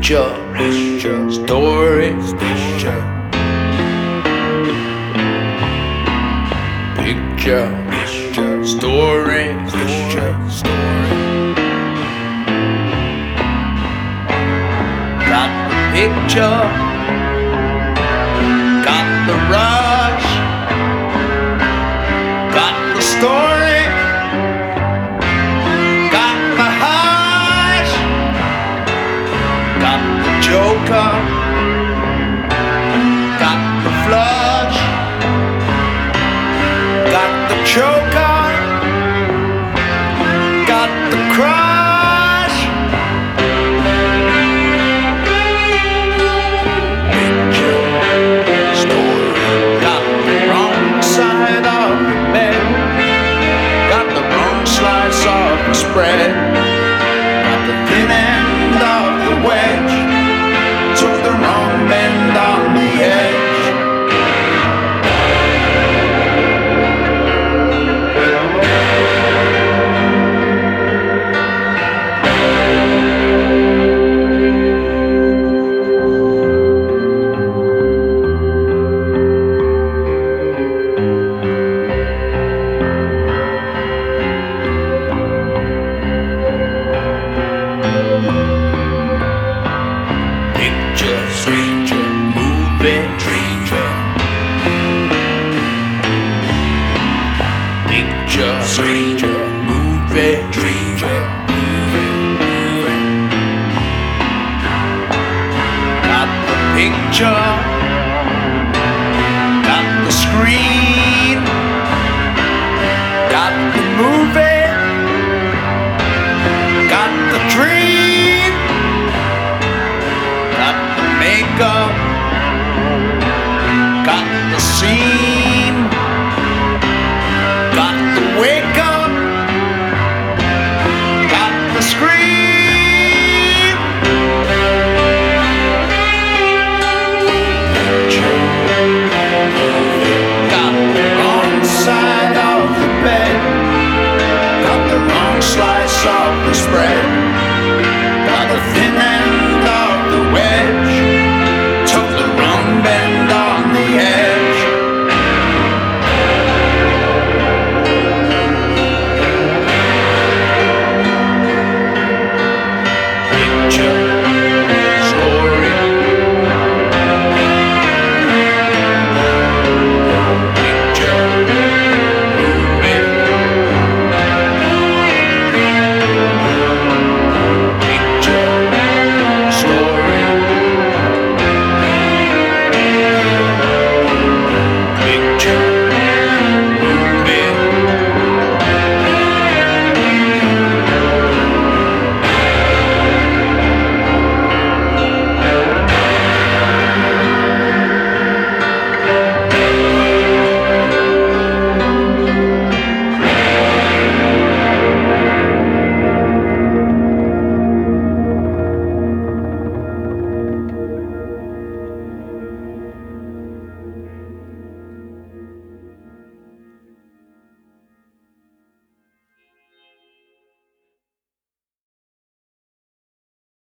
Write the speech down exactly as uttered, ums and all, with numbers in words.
Picture, picture, story, picture, picture, picture, story, picture, story. Got the picture, got the rush, got the story, got the hush, got the joker, got the flush, got the choker, got the crush. Picture, story, got the wrong side of the bed, got the wrong slice of the spread, got the thin end of the wedge, took the wrong bend on the edge. Picture, stranger, moving, stranger. Picture, stranger, moving, stranger. Got the picture.